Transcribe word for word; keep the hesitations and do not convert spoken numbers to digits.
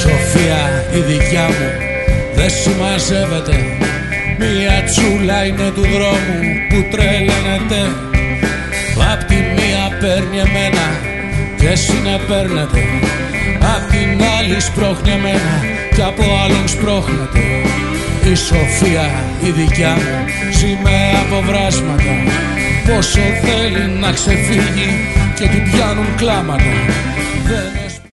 σοφία η δικιά μου δεν συμμαζεύεται. Μία τσούλα είναι του δρόμου που τρελαίνεται. Απ' τη μία παίρνει εμένα και συνεπέρνεται. Απ' την άλλη σπρώχνει εμένα κι από άλλον σπρώχνεται. Η σοφία η δικιά μου ζει με αποβράσματα. Πόσο θέλει να ξεφύγει και την πιάνουν κλάματα. Δεν